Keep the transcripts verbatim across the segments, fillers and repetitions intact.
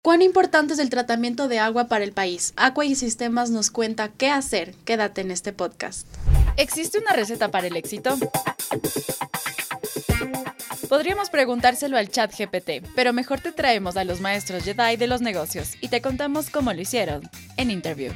¿Cuán importante es el tratamiento de agua para el país? Aqua y Sistemas nos cuenta qué hacer. Quédate en este podcast. ¿Existe una receta para el éxito? Podríamos preguntárselo al chat G P T, pero mejor te traemos a los maestros Jedi de los negocios y te contamos cómo lo hicieron en Interview.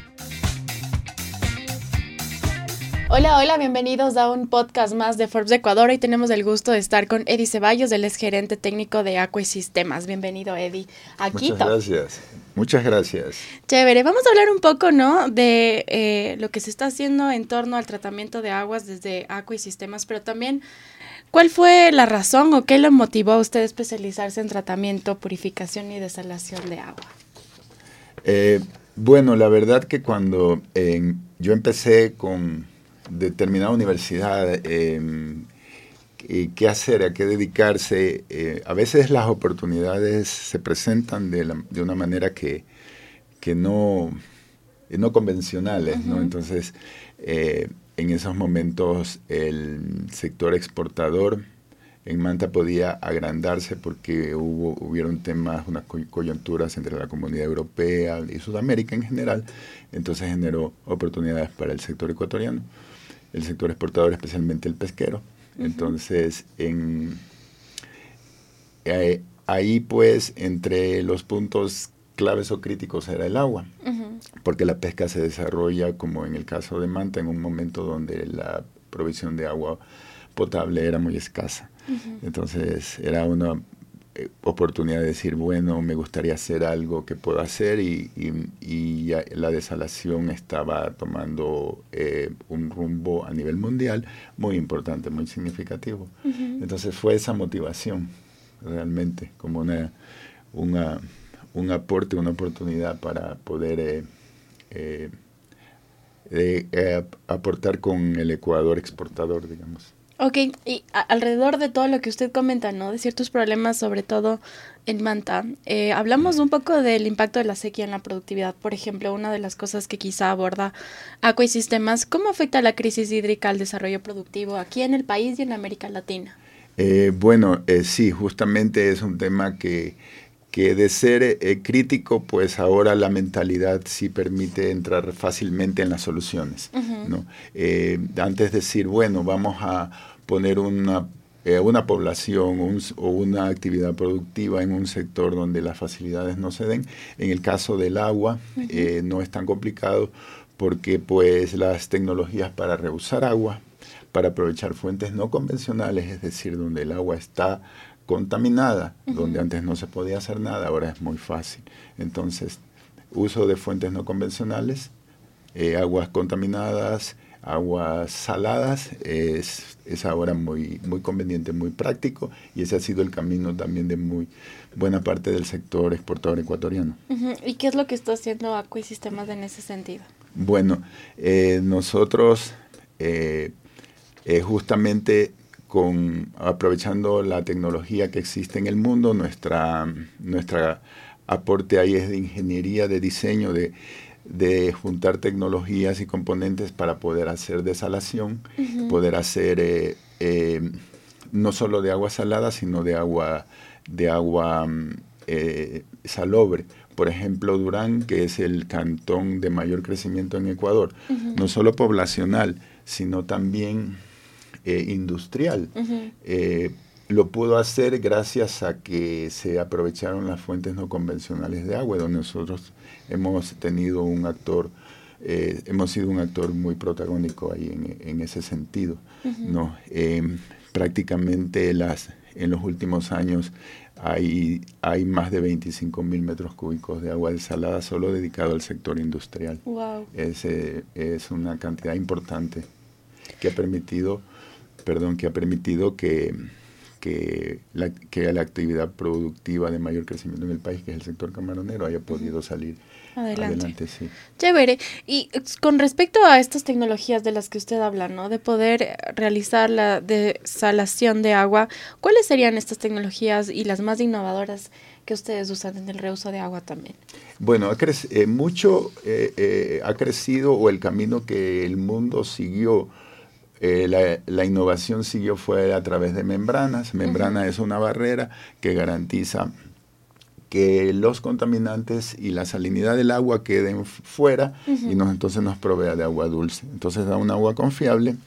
Hola, hola, bienvenidos a un podcast más de Forbes Ecuador. Hoy tenemos el gusto de estar con Eddie Ceballos, él es gerente técnico de Aqua y Sistemas. Bienvenido, Eddie, a Muchas Quito. gracias, muchas gracias. Chévere, vamos a hablar un poco, ¿no?, de eh, lo que se está haciendo en torno al tratamiento de aguas desde Aqua y Sistemas, pero también, ¿cuál fue la razón o qué lo motivó a usted a especializarse en tratamiento, purificación y desalación de agua? Eh, bueno, la verdad que cuando eh, yo empecé con determinada universidad, eh, qué hacer, a qué dedicarse, eh, a veces las oportunidades se presentan de, la, de una manera que, que no, no convencionales, uh-huh. ¿no? Entonces, eh, en esos momentos el sector exportador en Manta podía agrandarse porque hubo, hubieron temas, unas coyunturas entre la Comunidad Europea y Sudamérica en general, entonces generó oportunidades para el sector ecuatoriano, el sector exportador, especialmente el pesquero. Uh-huh. Entonces, en, eh, ahí pues, entre los puntos claves o críticos era el agua, uh-huh. porque la pesca se desarrolla, como en el caso de Manta, en un momento donde la provisión de agua potable era muy escasa. Uh-huh. Entonces, era una eh, oportunidad de decir, bueno, me gustaría hacer algo que puedo hacer, y, y, y ya la desalación estaba tomando eh, un rumbo a nivel mundial muy importante, muy significativo. Uh-huh. Entonces, fue esa motivación, realmente, como una, una, un aporte, una oportunidad para poder eh, eh, eh, eh, aportar con el Ecuador exportador, digamos. Ok, y a- alrededor de todo lo que usted comenta, ¿no?, de ciertos problemas, sobre todo en Manta, eh, hablamos un poco del impacto de la sequía en la productividad. Por ejemplo, una de las cosas que quizá aborda Aqua y Sistemas, ¿cómo afecta la crisis hídrica al desarrollo productivo aquí en el país y en América Latina? Eh, bueno, eh, sí, justamente es un tema que, que de ser eh, crítico, pues ahora la mentalidad sí permite entrar fácilmente en las soluciones, uh-huh. ¿no? Eh, antes de decir, bueno, vamos a poner una, eh, una población un, o una actividad productiva en un sector donde las facilidades no se den. En el caso del agua, uh-huh. eh, no es tan complicado porque pues las tecnologías para reusar agua, para aprovechar fuentes no convencionales, es decir, donde el agua está contaminada, uh-huh. donde antes no se podía hacer nada, ahora es muy fácil. Entonces, uso de fuentes no convencionales, eh, aguas contaminadas, aguas saladas, es, es ahora muy, muy conveniente, muy práctico, y ese ha sido el camino también de muy buena parte del sector exportador ecuatoriano. Uh-huh. ¿Y qué es lo que está haciendo Aqua y Sistemas en ese sentido? Bueno, eh, nosotros eh, eh, justamente con, aprovechando la tecnología que existe en el mundo, nuestra, nuestra aporte ahí es de ingeniería, de diseño, de, de juntar tecnologías y componentes para poder hacer desalación, uh-huh. poder hacer eh, eh, no solo de agua salada, sino de agua, de agua eh, salobre. Por ejemplo, Durán, que es el cantón de mayor crecimiento en Ecuador, uh-huh. no solo poblacional, sino también eh, industrial. Uh-huh. Eh, lo pudo hacer gracias a que se aprovecharon las fuentes no convencionales de agua, donde nosotros hemos tenido un actor, eh, hemos sido un actor muy protagónico ahí en, en ese sentido, uh-huh. ¿no? Eh, prácticamente las, en los últimos años hay, hay más de veinticinco mil metros cúbicos de agua desalada solo dedicado al sector industrial. Wow. Es, eh, es una cantidad importante que ha permitido, perdón, que ha permitido que Que la, que la actividad productiva de mayor crecimiento en el país, que es el sector camaronero, haya podido salir adelante. adelante sí. Chévere. Y con respecto a estas tecnologías de las que usted habla, ¿no?, de poder realizar la desalación de agua, ¿cuáles serían estas tecnologías y las más innovadoras que ustedes usan en el reuso de agua también? Bueno, ha crec- eh, mucho eh, eh, ha crecido, o el camino que el mundo siguió, Eh, la, la innovación siguió fue a través de membranas. Membrana uh-huh. es una barrera que garantiza que los contaminantes y la salinidad del agua queden fuera uh-huh. y nos, entonces nos provea de agua dulce. Entonces da un agua confiable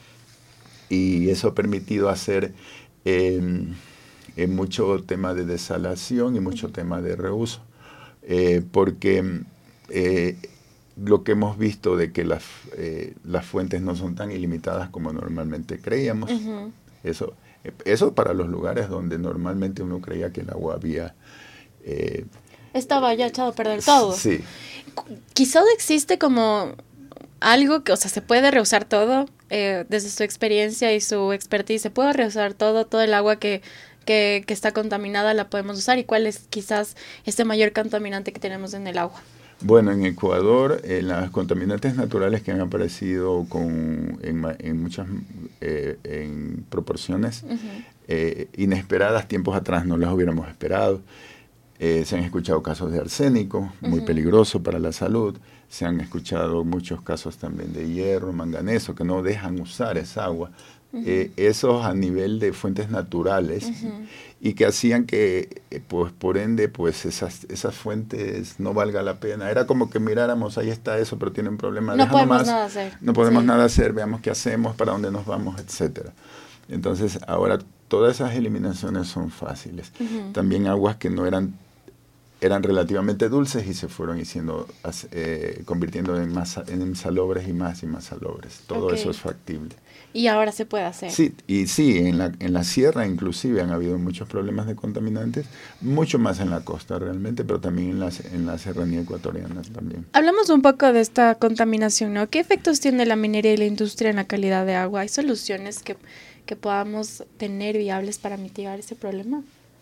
y eso ha permitido hacer eh, eh, mucho tema de desalación y mucho uh-huh. tema de reuso. Eh, porque eh, lo que hemos visto de que las, eh, las fuentes no son tan ilimitadas como normalmente creíamos, uh-huh. eso, eso para los lugares donde normalmente uno creía que el agua había... Eh, estaba ya echado a perder todo. Sí. Quizás existe como algo que, o sea, se puede reusar todo, eh, desde su experiencia y su expertise, se puede reusar todo, todo el agua que... Que, que está contaminada la podemos usar, y cuál es quizás este mayor contaminante que tenemos en el agua. Bueno, en Ecuador, eh, las contaminantes naturales que han aparecido con, en, en muchas eh, en proporciones uh-huh. eh, inesperadas, tiempos atrás no las hubiéramos esperado. Eh, se han escuchado casos de arsénico, muy uh-huh. peligroso para la salud. Se han escuchado muchos casos también de hierro, manganeso, que no dejan usar esa agua. Uh-huh. Eh, esos a nivel de fuentes naturales uh-huh. y que hacían que, eh, pues por ende, pues esas, esas fuentes no valga la pena. Era como que miráramos, ahí está eso, pero tiene un problema. No podemos más, nada hacer. No podemos sí. nada hacer, veamos qué hacemos, para dónde nos vamos, etcétera. Entonces, ahora todas esas eliminaciones son fáciles. Uh-huh. También aguas que no eran eran relativamente dulces y se fueron haciendo, eh, convirtiendo en, más, en salobres y más y más salobres. Todo okay. eso es factible. Y ahora se puede hacer. Sí, y sí, en la, en la sierra inclusive han habido muchos problemas de contaminantes, mucho más en la costa realmente, pero también en la, en la serranía ecuatoriana también. Hablamos un poco de esta contaminación, ¿no? ¿Qué efectos tiene la minería y la industria en la calidad de agua? ¿Hay soluciones que, que podamos tener viables para mitigar ese problema?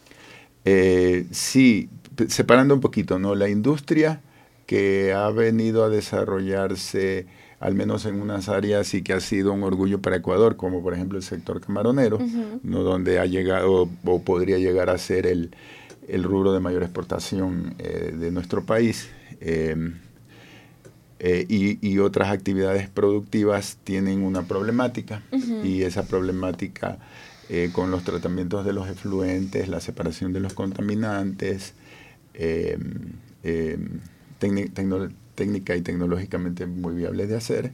Eh, sí, separando un poquito, ¿no? La industria que ha venido a desarrollarse, al menos en unas áreas, y que ha sido un orgullo para Ecuador, como por ejemplo el sector camaronero, uh-huh. ¿no? Donde ha llegado o podría llegar a ser el, el rubro de mayor exportación eh, de nuestro país. Eh, eh, y, y otras actividades productivas tienen una problemática, uh-huh. y esa problemática eh, con los tratamientos de los efluentes, la separación de los contaminantes, eh, eh, tecni- tecno- técnica y tecnológicamente muy viable de hacer,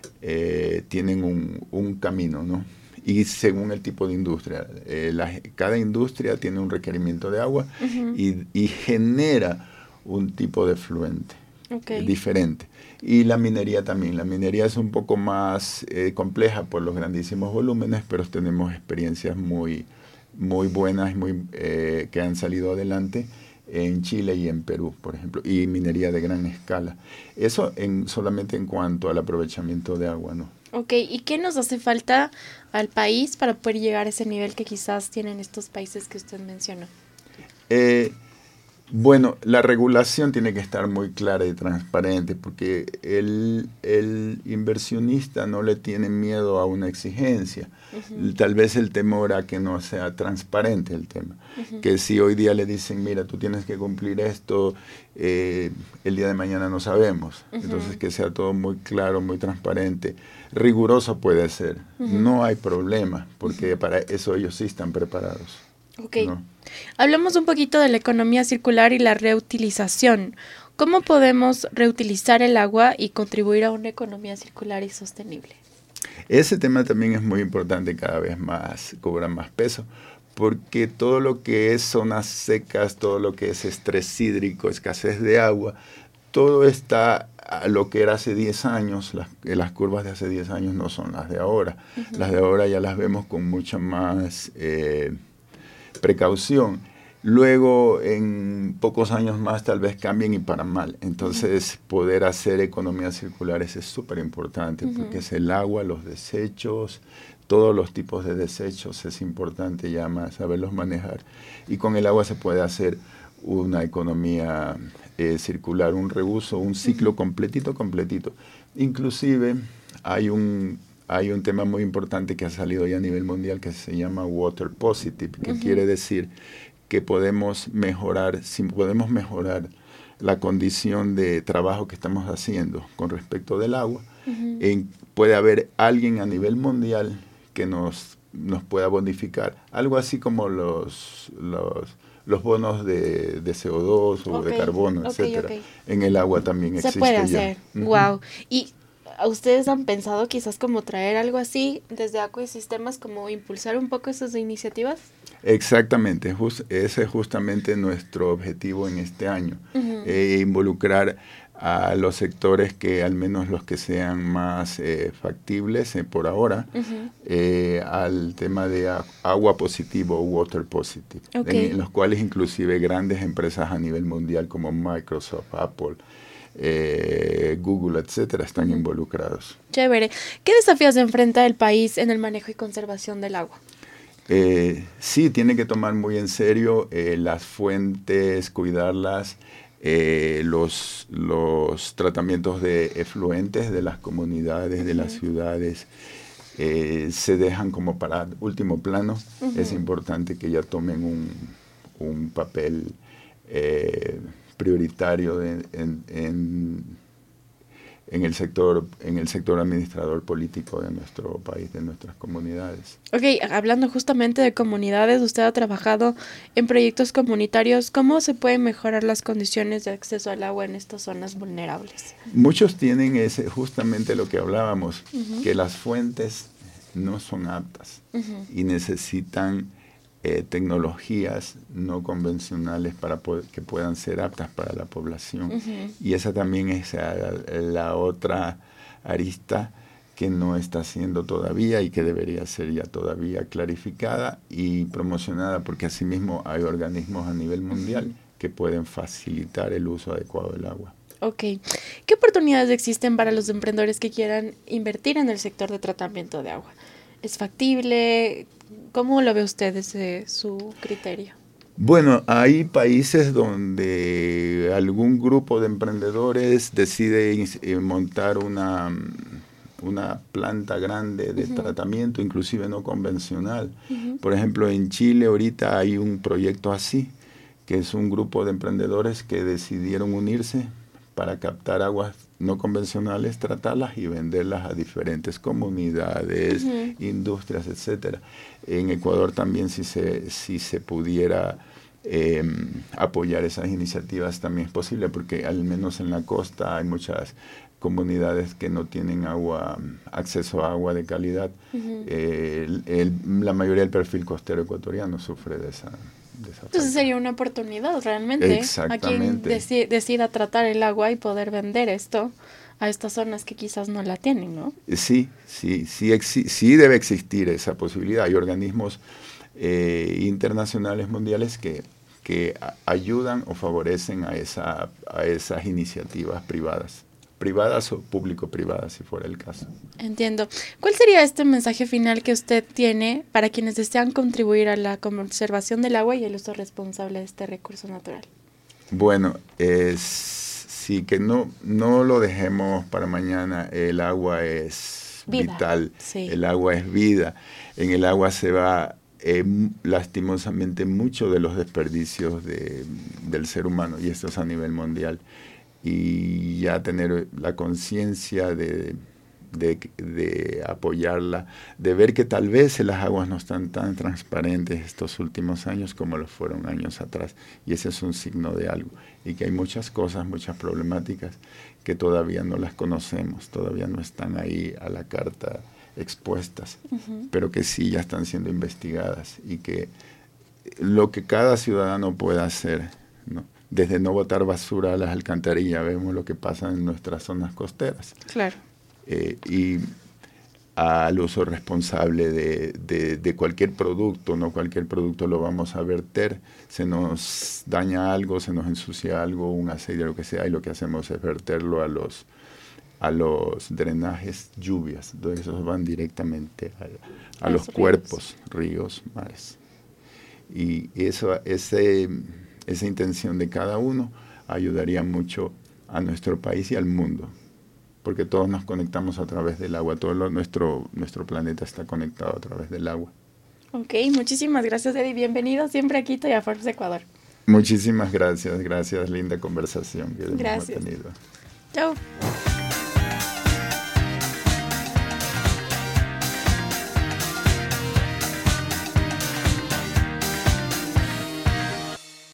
eh, tienen un, un camino, ¿no? Y según el tipo de industria, eh, la, cada industria tiene un requerimiento de agua uh-huh. y, y genera un tipo de efluente okay. diferente. Y la minería también. La minería es un poco más eh, compleja por los grandísimos volúmenes, pero tenemos experiencias muy, muy buenas, muy, eh, que han salido adelante en Chile y en Perú, por ejemplo, y minería de gran escala. Eso en, solamente en cuanto al aprovechamiento de agua, ¿no? Ok, ¿y qué nos hace falta al país para poder llegar a ese nivel que quizás tienen estos países que usted mencionó? Eh, bueno, la regulación tiene que estar muy clara y transparente, porque el, el inversionista no le tiene miedo a una exigencia. Uh-huh. Tal vez el temor a que no sea transparente el tema. Uh-huh. Que si hoy día le dicen, mira, tú tienes que cumplir esto, eh, el día de mañana no sabemos. Uh-huh. Entonces, que sea todo muy claro, muy transparente. Riguroso puede ser. Uh-huh. No hay problema, porque uh-huh. para eso ellos sí están preparados. Ok. ¿No? Hablamos un poquito de la economía circular y la reutilización. ¿Cómo podemos reutilizar el agua y contribuir a una economía circular y sostenible? Ese tema también es muy importante, cada vez más, cobra más peso, porque todo lo que es zonas secas, todo lo que es estrés hídrico, escasez de agua, todo está a lo que era hace diez años. Las, las curvas de hace diez años no son las de ahora. Uh-huh. Las de ahora ya las vemos con mucha más eh, precaución. Luego, en pocos años más, tal vez cambien y para mal. Entonces, uh-huh. poder hacer economías circulares es súper importante, uh-huh. porque es el agua, los desechos, todos los tipos de desechos, es importante ya más saberlos manejar. Y con el agua se puede hacer una economía eh, circular, un reuso, un ciclo uh-huh. completito, completito. Inclusive, hay un... Hay un tema muy importante que ha salido ya a nivel mundial que se llama Water Positive, que uh-huh. quiere decir que podemos mejorar, si podemos mejorar la condición de trabajo que estamos haciendo con respecto del agua, uh-huh. en, puede haber alguien a nivel mundial que nos, nos pueda bonificar. Algo así como los, los los bonos de, de C O dos o okay, de carbono, okay, etcétera. Okay. En el agua también existe. Se puede ya. hacer. Uh-huh. Wow. Y ¿ustedes han pensado quizás como traer algo así desde Acuasistemas, como impulsar un poco esas iniciativas? Exactamente, just, ese es justamente nuestro objetivo en este año, uh-huh. eh, involucrar a los sectores que al menos los que sean más eh, factibles eh, por ahora, uh-huh. eh, al tema de a, agua positivo o water positive, okay. en, en los cuales inclusive grandes empresas a nivel mundial como Microsoft, Apple, Eh, Google, etcétera, están uh-huh. involucrados. Chévere. ¿Qué desafíos enfrenta el país en el manejo y conservación del agua? Eh, sí, tiene que tomar muy en serio eh, las fuentes, cuidarlas, eh, los, los tratamientos de efluentes de las comunidades, uh-huh. de las ciudades, eh, se dejan como para último plano. Uh-huh. Es importante que ya tomen un, un papel eh, prioritario de, en, en, en, el sector, en el sector administrador político de nuestro país, de nuestras comunidades. Ok, hablando justamente de comunidades, usted ha trabajado en proyectos comunitarios. ¿Cómo se pueden mejorar las condiciones de acceso al agua en estas zonas vulnerables? Muchos tienen ese, justamente lo que hablábamos, uh-huh. que las fuentes no son aptas uh-huh. y necesitan Eh, tecnologías no convencionales para poder, que puedan ser aptas para la población. Uh-huh. Y esa también es la, la otra arista que no está siendo todavía y que debería ser ya todavía clarificada y promocionada, porque asimismo hay organismos a nivel mundial uh-huh. que pueden facilitar el uso adecuado del agua. Ok. ¿Qué oportunidades existen para los emprendedores que quieran invertir en el sector de tratamiento de agua? ¿Es factible? ¿Cómo lo ve usted desde su criterio? Bueno, hay países donde algún grupo de emprendedores decide montar una, una planta grande de uh-huh. tratamiento, inclusive no convencional. Uh-huh. Por ejemplo, en Chile ahorita hay un proyecto así, que es un grupo de emprendedores que decidieron unirse para captar aguas no convencionales, tratarlas y venderlas a diferentes comunidades, uh-huh. industrias, etcétera. En Ecuador también, si se, si se pudiera eh, apoyar esas iniciativas, también es posible, porque al menos en la costa hay muchas comunidades que no tienen agua, acceso a agua de calidad. Uh-huh. Eh, el, el, la mayoría del perfil costero ecuatoriano sufre de esa. Entonces sería una oportunidad realmente a quien deci- decida tratar el agua y poder vender esto a estas zonas que quizás no la tienen, ¿no? Sí, sí, sí, exi- sí debe existir esa posibilidad. Hay organismos eh, internacionales mundiales que, que a- ayudan o favorecen a, esa, a esas iniciativas privadas. privadas o público-privadas, si fuera el caso. Entiendo. ¿Cuál sería este mensaje final que usted tiene para quienes desean contribuir a la conservación del agua y el uso responsable de este recurso natural? Bueno, es, sí, que no, no lo dejemos para mañana. El agua es vida. vital, sí. El agua es vida. En el agua se va eh, lastimosamente mucho de los desperdicios de, del ser humano, y esto es a nivel mundial. Y ya tener la conciencia de, de, de apoyarla, de ver que tal vez las aguas no están tan transparentes estos últimos años como lo fueron años atrás, y ese es un signo de algo, y que hay muchas cosas, muchas problemáticas que todavía no las conocemos, todavía no están ahí a la carta expuestas, uh-huh. pero que sí ya están siendo investigadas, y que lo que cada ciudadano pueda hacer, ¿no? Desde no botar basura a las alcantarillas, vemos lo que pasa en nuestras zonas costeras. Claro. Eh, y al uso responsable de, de, de cualquier producto, no cualquier producto lo vamos a verter, se nos daña algo, se nos ensucia algo, un aceite, lo que sea, y lo que hacemos es verterlo a los, a los drenajes, lluvias, entonces esos van directamente a, a los ríos. cuerpos, ríos, mares. Y eso, ese... esa intención de cada uno ayudaría mucho a nuestro país y al mundo, porque todos nos conectamos a través del agua, todo lo, nuestro, nuestro planeta está conectado a través del agua. Ok, muchísimas gracias, Eddie. Bienvenido siempre aquí a Forbes Ecuador. Muchísimas gracias, gracias, linda conversación que gracias. hemos tenido. Chao.